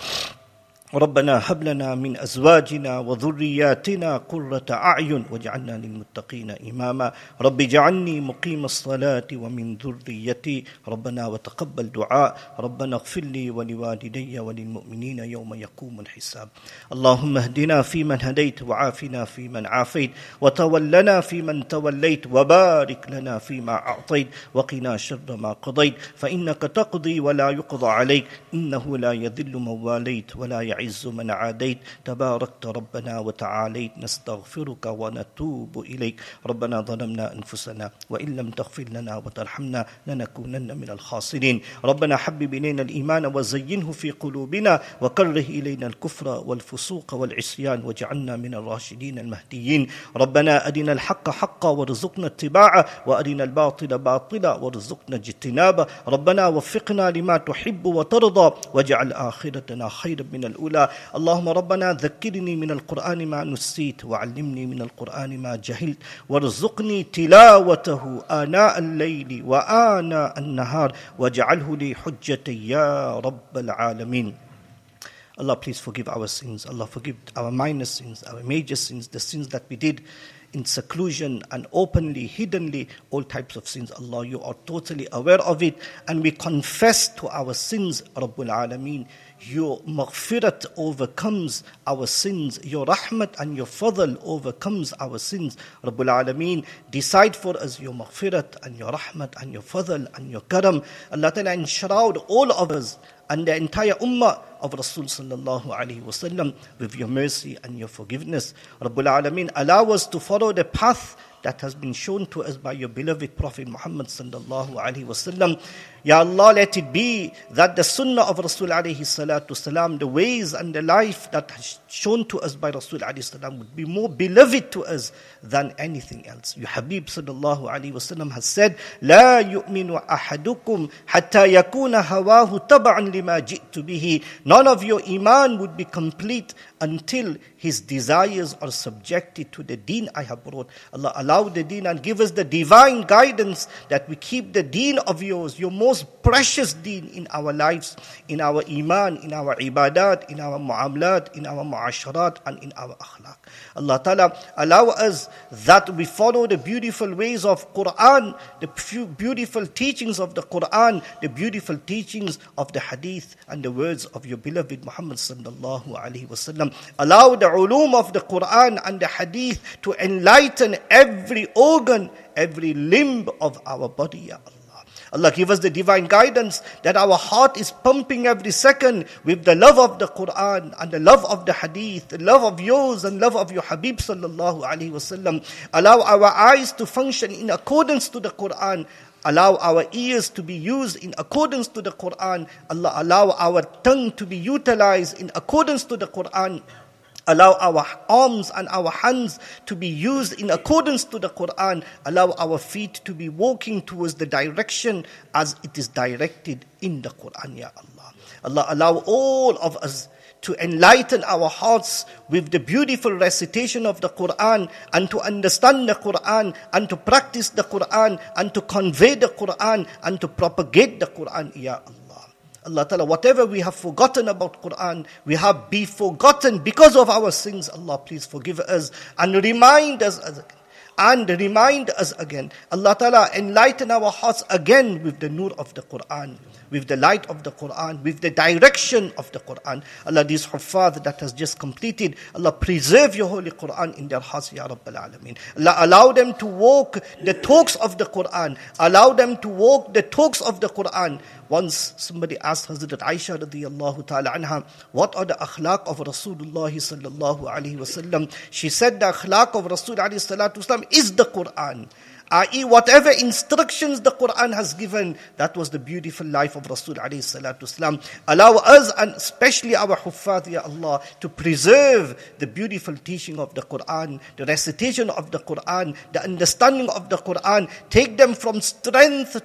ربنا هب لنا من أزواجنا وذرياتنا قرة أعين واجعلنا للمتقين إماما. رب اجعلني مقيم الصلاة ومن ذريتي ربنا وتقبل دعاء. ربنا اغفر لي ولوالدي وللمؤمنين يوم يقوم الحساب. اللهم اهدنا فيمن هديت وعافنا فيمن عافيت وتولنا فيمن توليت وبارك لنا فيما أعطيت وقنا شر ما قضيت فإنك تقضي ولا يقضى عليك إنه لا يذل من واليت ولا يعز من عاديت تباركت ربنا وتعاليت. نستغفرك ونتوب إليك. ربنا ظلمنا أنفسنا وإن لم تغفر لنا وترحمنا لنكونن من الخاسرين. ربنا حبب إلينا الإيمان وزينه في قلوبنا وكره إلينا الكفر والفسوق والعصيان واجعلنا من الراشدين المهديين. ربنا أرنا الحق حقا وارزقنا اتباعه وأرنا الباطل باطلا وارزقنا اجتنابه. ربنا وفقنا لما تحب وترضى واجعل آخرتنا خيرا من الأولى. اللهم ربنا ذكرني من القرآن ما نسيت وعلمني من القرآن ما جهلت وارزقني تلاوته آناء الليل وآناء النهار واجعله لي حجة يا رب العالمين. Allah, please forgive our sins. Allah, forgive our minor sins, our major sins, the sins that we did in seclusion and openly, hiddenly, all types of sins. Allah, you are totally aware of it, and we confess to our sins, Rabbul Alameen. Your maghfirat overcomes our sins. Your rahmat and your fadl overcomes our sins. Rabbul Alameen, decide for us your maghfirat and your rahmat and your fadl and your karam. Allah Ta'ala enshroud all of us and the entire ummah of Rasul sallallahu alayhi wasallam with your mercy and your forgiveness. Rabbul Alameen, allow us to follow the path that has been shown to us by your beloved Prophet Muhammad sallallahu alayhi wasallam. Ya Allah, let it be that the sunnah of Rasul alayhi salatu salam, the ways and the life that has shown to us by Rasul alayhi salam would be more beloved to us than anything else. Your Habib sallallahu alayhi wasallam has said, لا يؤمن أحدكم حتى يكون هواه تبعا لما جئت به. none of your iman would be complete until his desires are subjected to the deen I have brought. Allah, allow the deen and give us the divine guidance that we keep the deen of yours, your most precious deen, in our lives, in our iman, in our ibadat, in our muamalat, in our muasharat, and in our akhlaq. Allah Ta'ala, allow us that we follow the beautiful ways of Quran, the beautiful teachings of the Quran, the beautiful teachings of the hadith, and the words of your beloved Muhammad sallallahu alaihi wasallam. Allow the ulum of the Quran and the hadith to enlighten every organ, every limb of our body, Ya Allah. Allah, give us the divine guidance that our heart is pumping every second with the love of the Quran and the love of the hadith, the love of yours and love of your Habib sallallahu alaihi wasallam. Allow our eyes to function in accordance to the Quran. Allow our ears to be used in accordance to the Quran. Allah, allow our tongue to be utilized in accordance to the Quran. Allow our arms and our hands to be used in accordance to the Quran. Allow our feet to be walking towards the direction as it is directed in the Quran, Ya Allah. Allah, allow all of us to enlighten our hearts with the beautiful recitation of the Quran, and to understand the Quran, and to practice the Quran, and to convey the Quran, and to propagate the Quran, Ya Allah. Allah Ta'ala, whatever we have forgotten about Quran, we have been forgotten because of our sins. Allah, please forgive us and remind us again. Allah Ta'ala, enlighten our hearts again with the nur of the Quran, with the light of the Quran, with the direction of the Quran. Allah, these huffaz that has just completed, Allah, preserve your holy Quran in their hearts, Ya Rabbal Alameen. Allah, allow them to walk the talks of the Quran. Allow them to walk the talks of the Quran. Once somebody asked Hazrat Aisha radiyallahu ta'ala anha, what are the akhlaq of Rasulullah sallallahu alayhi wasallam? She said the akhlaq of Rasul alayhi salatu wasallam is the Quran. I.e., whatever instructions the Quran has given, that was the beautiful life of Rasul alayhi salatu wasalam. Allow us, and especially our huffaz, Ya Allah, to preserve the beautiful teaching of the Quran, the recitation of the Quran, the understanding of the Quran. Take them from strength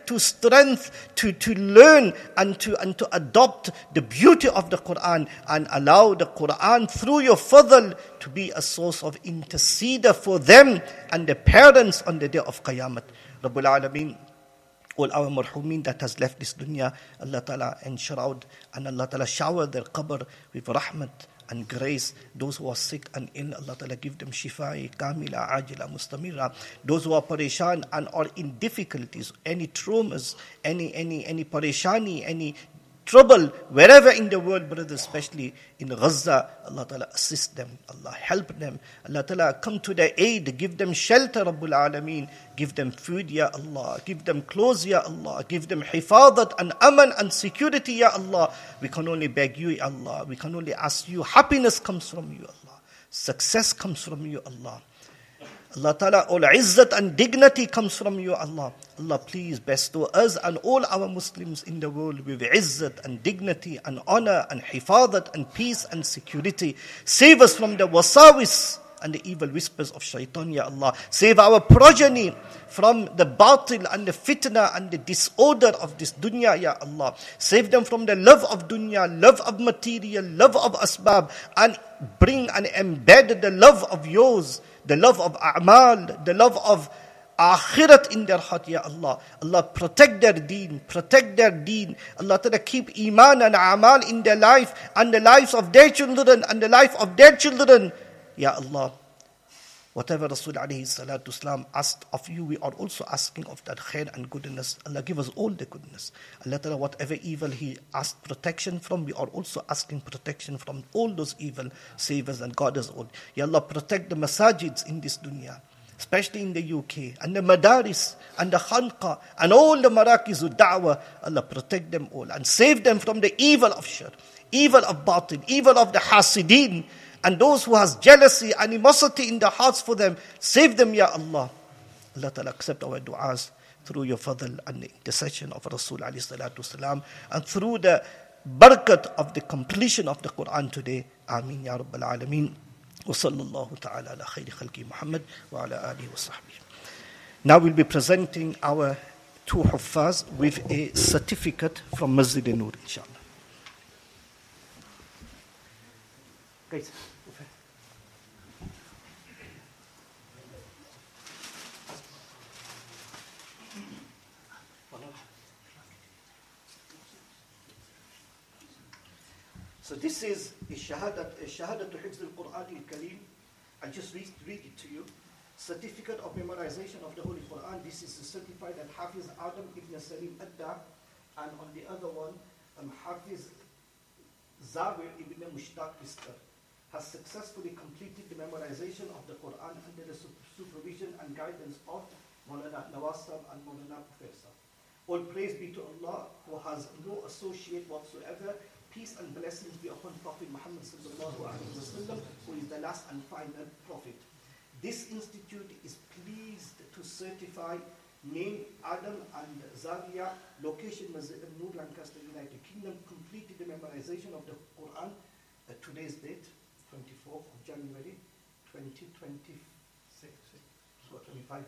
to learn and to adopt the beauty of the Quran, and allow the Quran through your fadl to be a source of interceder for them and the parents on the day of Qiyamah. Rabbul Alameen, all our marhumin that has left this dunya, Allah Ta'ala enshroud and Allah Ta'ala shower their qabr with rahmat and grace. Those who are sick and ill, Allah Ta'ala give them shifa kamila, ajila, mustamira. Those who are pareshan and are in difficulties, any traumas, any pareshani, any trouble, wherever in the world, brothers, especially in Gaza, Allah Ta'ala assist them, Allah help them, Allah Ta'ala come to their aid, give them shelter, Rabbul Alameen, give them food, Ya Allah, give them clothes, Ya Allah, give them hifadat and aman and security, Ya Allah. We can only beg you, Ya Allah, we can only ask you. Happiness comes from you, Allah. Success comes from you, Allah. Allah Ta'ala, all izzat and dignity comes from you, Allah. Allah, please bestow us and all our Muslims in the world with izzat and dignity and honor and hifadat and peace and security. Save us from the wasawis and the evil whispers of shaitan, Ya Allah. Save our progeny from the batil and the fitna and the disorder of this dunya, Ya Allah. Save them from the love of dunya, love of material, love of asbab, and bring and embed the love of yours, the love of a'mal, the love of akhirat in their heart, Ya Allah. Allah, protect their deen, protect their deen. Allah Ta'ala, keep iman and a'mal in their life and the lives of their children and the life of their children. Ya Allah, whatever Rasul alayhi salatu wasalam asked of you, we are also asking of that khair and goodness. Allah, give us all the goodness. Allah Ta'ala, whatever evil He asked protection from, we are also asking protection from all those evil. Save us and guard us all. Ya Allah, protect the masajids in this dunya, especially in the UK, and the madaris, and the khanqa, and all the marakis of da'wah. Allah, protect them all, and save them from the evil of shirk, evil of batil, evil of the hasideen, and those who has jealousy, animosity in their hearts for them. Save them, Ya Allah. Allah Ta'ala, accept our du'as through your fadl and the intercession of Rasul alayhi salatu wasalam, and through the barakat of the completion of the Quran today. Ameen, Ya Rabbal Alameen. وصلى الله تعالى على خير خلق محمد وعلى آله وصحبه. Now we'll be presenting our two huffaz with a certificate from Masjid Noor, inshallah. Guys. So this is a shahada to Hifz al-Quran al-Kareem. I'll just read it to you. Certificate of memorization of the Holy Quran. This is certified at Hafiz Adam ibn Salim Adda, and on the other one, Hafiz Zawir ibn Mushtaq Iskar has successfully completed the memorization of the Quran under the supervision and guidance of Maulana Nawasab and Maulana Professor. All praise be to Allah, who has no associate whatsoever. Peace and blessings be upon Prophet Muhammad sallallahu alaihi wasallam, who is the last and final prophet. This institute is pleased to certify name Adam and Zawiya, location Masjid al-Nur, Lancaster, United Kingdom, completed the memorization of the Quran at today's date, 24th of January 2026. So 25.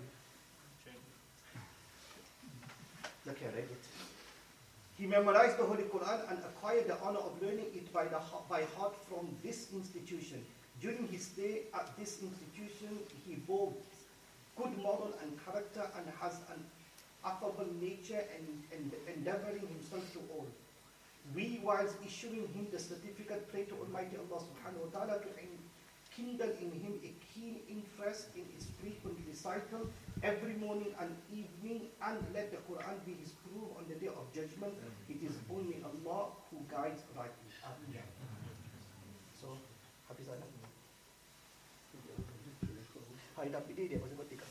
Okay, I read it. He memorized the Holy Quran and acquired the honor of learning it by heart from this institution. During his stay at this institution, he bore good moral and character and has an affable nature and endeavoring himself to all. We, whilst issuing him the certificate, pray to Almighty Allah subhanahu wa ta'ala to kindle in him a keen interest in its frequent recital every morning and evening, and let the Quran be his proof on the day of judgment. It is only Allah who guides rightly. Amen. So, Hafiz Adam. Hai dah pilih dia pasal